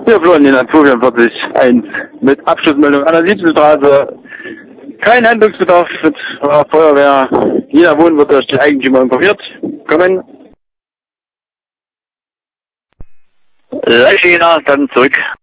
Wir flohen in 244-1 mit Abschlussmeldung an der Siebstraße. Kein Handlungsbedarf mit Feuerwehr. Jeder Wohn wird durch die Eigentümer informiert. Kommen. Leichina, dann zurück.